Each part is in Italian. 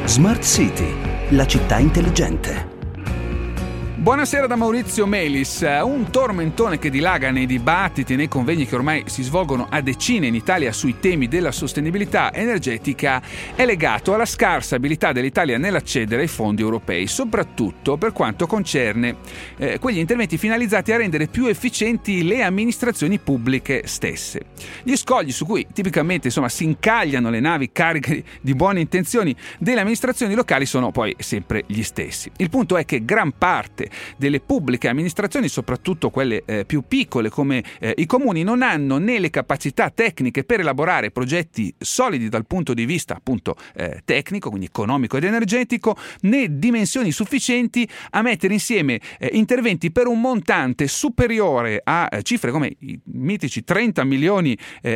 Smart City, la città intelligente. Buonasera da Maurizio Melis. Un tormentone che dilaga nei dibattiti e nei convegni che ormai si svolgono a decine in Italia sui temi della sostenibilità energetica è legato alla scarsa abilità dell'Italia nell'accedere ai fondi europei, soprattutto per quanto concerne quegli interventi finalizzati a rendere più efficienti le amministrazioni pubbliche stesse. Gli scogli su cui tipicamente si incagliano le navi cariche di buone intenzioni delle amministrazioni locali sono poi sempre gli stessi. Il punto è che gran parte delle pubbliche amministrazioni, soprattutto quelle più piccole come i comuni, non hanno né le capacità tecniche per elaborare progetti solidi dal punto di vista appunto tecnico, quindi economico ed energetico, né dimensioni sufficienti a mettere insieme interventi per un montante superiore a cifre come i mitici 30 milioni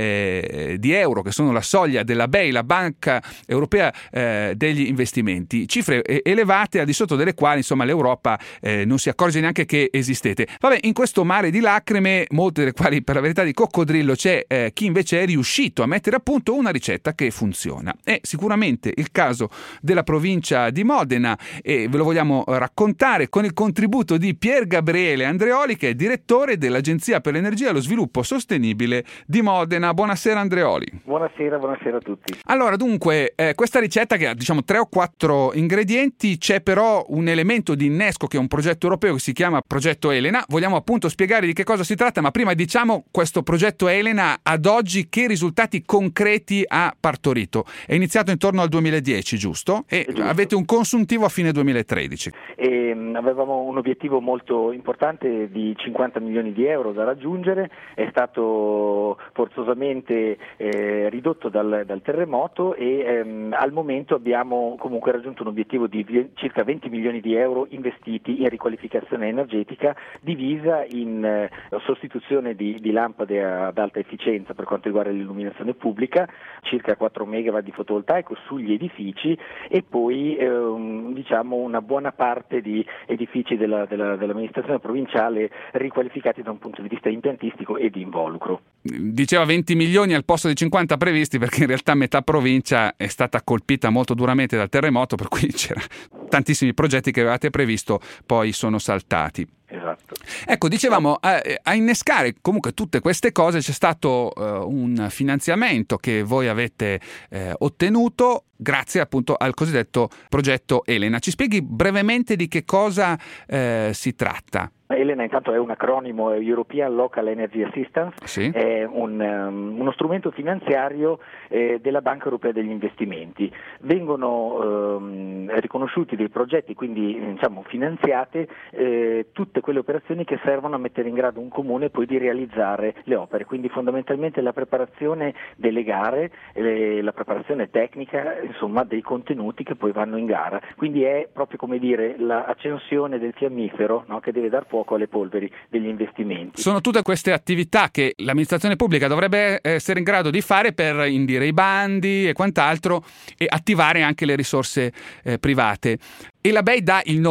di euro, che sono la soglia della BEI, la Banca Europea degli Investimenti, cifre elevate al di sotto delle quali l'Europa non si accorge neanche che esistete. Vabbè, in questo mare di lacrime, molte delle quali per la verità di coccodrillo, c'è chi invece è riuscito a mettere a punto una ricetta che funziona. È sicuramente il caso della provincia di Modena e ve lo vogliamo raccontare con il contributo di Pier Gabriele Andreoli, che è direttore dell'Agenzia per l'Energia e lo Sviluppo Sostenibile di Modena. Buonasera Andreoli. Buonasera a tutti. Allora, dunque, questa ricetta che ha 3 o 4 ingredienti, c'è però un elemento di innesco che è un progetto europeo che si chiama Progetto Elena. Vogliamo appunto spiegare di che cosa si tratta, ma prima diciamo questo Progetto Elena ad oggi che risultati concreti ha partorito. È iniziato intorno al 2010, giusto? E giusto. Avete un consuntivo a fine 2013. Avevamo un obiettivo molto importante di 50 milioni di euro da raggiungere, è stato forzosamente ridotto dal terremoto e al momento abbiamo comunque raggiunto un obiettivo di circa 20 milioni di euro investiti in riqualificazione energetica, divisa in sostituzione di lampade ad alta efficienza per quanto riguarda l'illuminazione pubblica, circa 4 megawatt di fotovoltaico sugli edifici e poi una buona parte di edifici dell'amministrazione provinciale riqualificati da un punto di vista impiantistico e di involucro. Diceva 20 milioni al posto di 50 previsti, perché in realtà metà provincia è stata colpita molto duramente dal terremoto, per cui c'era tantissimi progetti che avevate previsto, poi sono saltati. Esatto. Ecco, dicevamo, a innescare comunque tutte queste cose c'è stato un finanziamento che voi avete ottenuto grazie appunto al cosiddetto progetto Elena. Ci spieghi brevemente di che cosa si tratta? Elena intanto è un acronimo, European Local Energy Assistance, sì. È uno strumento finanziario della Banca Europea degli Investimenti. Vengono riconosciuti dei progetti, quindi finanziate tutte quelle operazioni che servono a mettere in grado un comune poi di realizzare le opere, quindi fondamentalmente la preparazione delle gare, la preparazione tecnica, dei contenuti che poi vanno in gara. Quindi è proprio l'accensione del fiammifero, no, che deve dar fuoco alle polveri degli investimenti. Sono tutte queste attività che l'amministrazione pubblica dovrebbe essere in grado di fare per indire i bandi e quant'altro e attivare anche le risorse private. E la BEI dà il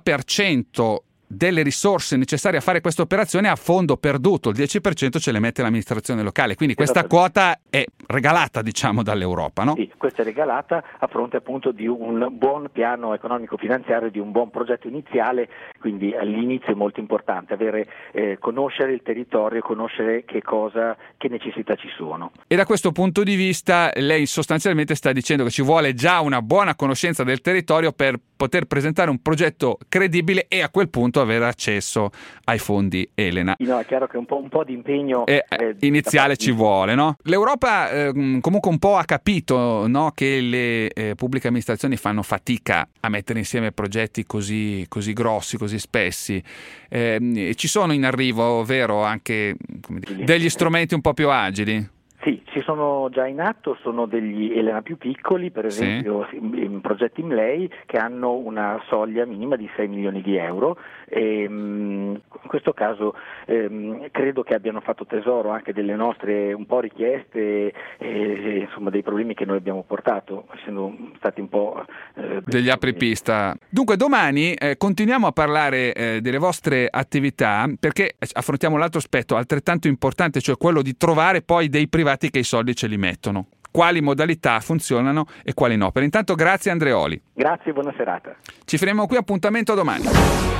90% delle risorse necessarie a fare questa operazione a fondo perduto, il 10% ce le mette l'amministrazione locale, quindi questa quota è regalata dall'Europa, no? Sì, questa è regalata a fronte appunto di un buon piano economico-finanziario, di un buon progetto iniziale, quindi all'inizio è molto importante conoscere il territorio, conoscere che necessità ci sono. E da questo punto di vista lei sostanzialmente sta dicendo che ci vuole già una buona conoscenza del territorio per poter presentare un progetto credibile e a quel punto avere accesso ai fondi Elena. No, è chiaro che un po' di impegno iniziale ci vuole, no? L'Europa comunque un po' ha capito, no, che le pubbliche amministrazioni fanno fatica a mettere insieme progetti così grossi, così spessi. Ci sono in arrivo, vero, anche degli strumenti un po' più agili? Sì, ci sono già in atto, sono degli Elena più piccoli, per esempio progetti IMLEI che hanno una soglia minima di 6 milioni di euro e in questo caso credo che abbiano fatto tesoro anche delle nostre un po' richieste e dei problemi che noi abbiamo portato, essendo stati un po' degli apripista. Dunque domani continuiamo a parlare delle vostre attività, perché affrontiamo l'altro aspetto altrettanto importante, cioè quello di trovare poi dei privati che i soldi ce li mettono. quali modalità funzionano e quali no. Per intanto grazie Andreoli. Grazie, buona serata. Ci fermiamo qui, appuntamento domani.